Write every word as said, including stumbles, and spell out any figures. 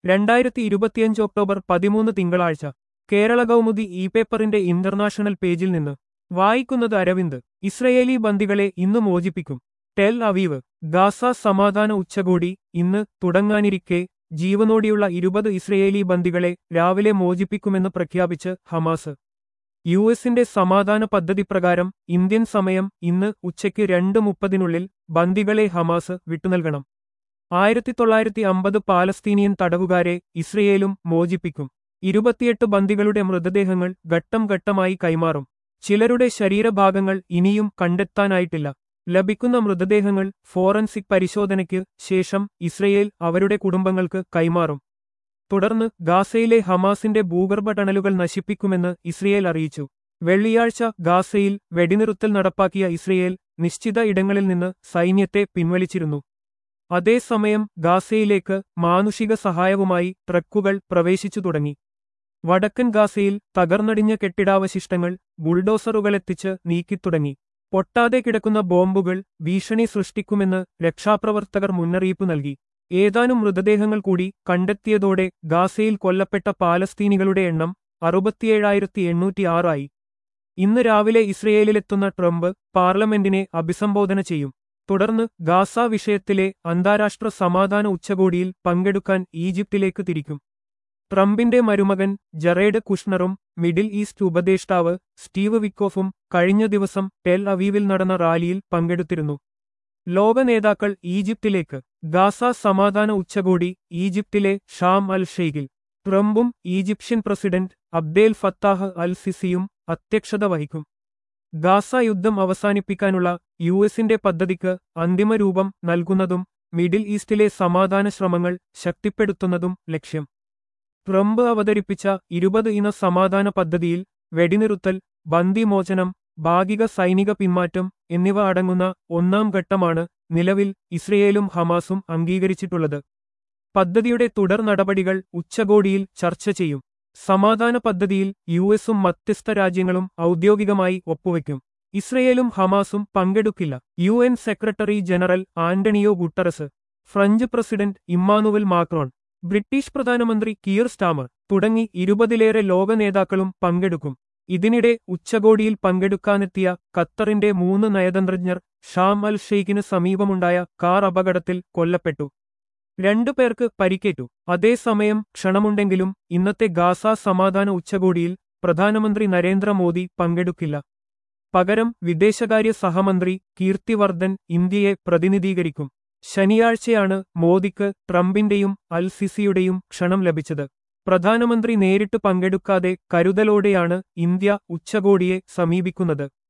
രണ്ടായിരത്തി ഇരുപത്തിയഞ്ച് ഒക്ടോബർ പതിമൂന്ന് തിങ്കളാഴ്ച കേരള കൗമുദി ഇ പേപ്പറിന്റെ ഇന്റർനാഷണൽ പേജിൽ നിന്ന് വായിക്കുന്നത് അരവിന്ദ്. ഇസ്രയേലി ബന്ദികളെ ഇന്ന് മോചിപ്പിക്കും. Tel Aviv. ഗാസ സമാധാന ഉച്ചകോടി ഇന്ന് തുടങ്ങാനിരിക്കെ ജീവനോടെയുള്ള ഇരുപത് ഇസ്രയേലി ബന്ദികളെ രാവിലെ മോചിപ്പിക്കുമെന്ന് പ്രഖ്യാപിച്ച് ഹമാസ്. യു എസിന്റെ സമാധാന പദ്ധതി പ്രകാരം ഇന്ത്യൻ സമയം ഇന്ന് ഉച്ചയ്ക്ക് രണ്ട് മുപ്പതിനുള്ളിൽ ബന്ദികളെ ഹമാസ് വിട്ടുനൽകണം. ആയിരത്തി തൊള്ളായിരത്തി അമ്പത് പാലസ്തീനിയൻ തടവുകാരെ ഇസ്രയേലും മോചിപ്പിക്കും. ഇരുപത്തിയെട്ട് ബന്ദികളുടെ മൃതദേഹങ്ങൾ ഘട്ടം ഘട്ടമായി കൈമാറും. ചിലരുടെ ശരീരഭാഗങ്ങൾ ഇനിയും കണ്ടെത്താനായിട്ടില്ല. ലഭിക്കുന്ന മൃതദേഹങ്ങൾ ഫോറൻസിക് പരിശോധനയ്ക്ക് ശേഷം ഇസ്രയേൽ അവരുടെ കുടുംബങ്ങൾക്ക് കൈമാറും. തുടർന്ന് ഗാസയിലെ ഹമാസിന്റെ ഭൂഗർഭ ടണലുകൾ നശിപ്പിക്കുമെന്ന് ഇസ്രയേൽ അറിയിച്ചു. വെള്ളിയാഴ്ച ഗാസയിൽ വെടിനിറുത്തൽ നടപ്പാക്കിയ ഇസ്രയേൽ നിശ്ചിത ഇടങ്ങളിൽ നിന്ന് സൈന്യത്തെ പിൻവലിച്ചിരുന്നു. അതേസമയം ഗാസയിലേക്ക് മാനുഷിക സഹായവുമായി ട്രക്കുകൾ പ്രവേശിച്ചു തുടങ്ങി. വടക്കൻ ഗാസയിൽ തകർന്നടിഞ്ഞ കെട്ടിടാവശിഷ്ടങ്ങൾ ബുൾഡോസറുകളെത്തിച്ച് നീക്കിത്തുടങ്ങി. പൊട്ടാതെ കിടക്കുന്ന ബോംബുകൾ ഭീഷണി സൃഷ്ടിക്കുമെന്ന് രക്ഷാപ്രവർത്തകർ മുന്നറിയിപ്പ് നൽകി. ഏതാനും മൃതദേഹങ്ങൾ കൂടി കണ്ടെത്തിയതോടെ ഗാസയിൽ കൊല്ലപ്പെട്ട പാലസ്തീനികളുടെ എണ്ണം അറുപത്തിയേഴായിരത്തി എണ്ണൂറ്റിയാറായി. ഇന്ന് രാവിലെ ഇസ്രയേലിലെത്തുന്ന ട്രംപ് പാർലമെന്റിനെ അഭിസംബോധന ചെയ്യും. തുടർന്ന് ഗാസ വിഷയത്തിലെ അന്താരാഷ്ട്ര സമാധാന ഉച്ചകോടിയിൽ പങ്കെടുക്കാൻ ഈജിപ്തിലേക്ക് തിരിക്കും. ട്രംപിന്റെ മരുമകൻ ജറേഡ് കുഷ്ണറും മിഡിൽ ഈസ്റ്റ് ഉപദേഷ്ടാവ് സ്റ്റീവ് വിക്കോഫും കഴിഞ്ഞ ദിവസം ടെൽ അവീവിൽ നടന്ന റാലിയിൽ പങ്കെടുത്തിരുന്നു. ലോക നേതാക്കൾ ഈജിപ്തിലേക്ക്. ഗാസ സമാധാന ഉച്ചകോടി ഈജിപ്തിലെ ഷാം അൽ ഷെയ്ഖിൽ. ട്രംപും Egyptian president Abdel Fattah el സിസിയും അധ്യക്ഷത വഹിക്കും. ഗാസ യുദ്ധം അവസാനിപ്പിക്കാനുള്ള യു എസിന്റെ പദ്ധതിക്ക് അന്തിമരൂപം നൽകുന്നതും മിഡിൽ ഈസ്റ്റിലെ സമാധാന ശ്രമങ്ങൾ ശക്തിപ്പെടുത്തുന്നതും ലക്ഷ്യം. ട്രംപ് അവതരിപ്പിച്ച ഇരുപത് ഇന സമാധാന പദ്ധതിയിൽ വെടിനിറുത്തൽ, ബന്ദിമോചനം, ഭാഗിക സൈനിക പിന്മാറ്റം എന്നിവ അടങ്ങുന്ന ഒന്നാം ഘട്ടമാണ് നിലവിൽ ഇസ്രയേലും ഹമാസും അംഗീകരിച്ചിട്ടുള്ളത്. പദ്ധതിയുടെ തുടർ നടപടികൾ ഉച്ചകോടിയിൽ ചർച്ച ചെയ്യും. സമാധാന പദ്ധതിയിൽ യു എസും മധ്യസ്ഥ രാജ്യങ്ങളും ഔദ്യോഗികമായി ഒപ്പുവയ്ക്കും. ഇസ്രയേലും ഹമാസും പങ്കെടുക്കില്ല. U N secretary general Antonio Guterres, French president Emmanuel Macron, British പ്രധാനമന്ത്രി കിയർ സ്റ്റാമർ തുടങ്ങി ഇരുപതിലേറെ ലോക നേതാക്കളും പങ്കെടുക്കും. ഇതിനിടെ ഉച്ചകോടിയിൽ പങ്കെടുക്കാനെത്തിയ ഖത്തറിന്റെ മൂന്ന് നയതന്ത്രജ്ഞർ ഷാം അൽ ഷെയ്ഖിന് സമീപമുണ്ടായ കാർ അപകടത്തിൽ കൊല്ലപ്പെട്ടു. രണ്ടു പേർക്ക് പരിക്കേറ്റു. അതേസമയം ക്ഷണമുണ്ടെങ്കിലും ഇന്നത്തെ ഗാസ സമാധാന ഉച്ചകോടിയിൽ പ്രധാനമന്ത്രി നരേന്ദ്രമോദി പങ്കെടുക്കില്ല. പകരം വിദേശകാര്യ സഹമന്ത്രി കീർത്തിവർദ്ധൻ ഇന്ത്യയെ പ്രതിനിധീകരിക്കും. ശനിയാഴ്ചയാണ് മോദിക്ക് ട്രംപിന്റെയും അൽ സിസിയുടെയും ക്ഷണം ലഭിച്ചത്. പ്രധാനമന്ത്രി നേരിട്ട് പങ്കെടുക്കാതെ കരുതലോടെയാണ് ഇന്ത്യ ഉച്ചകോടിയെ സമീപിക്കുന്നത്.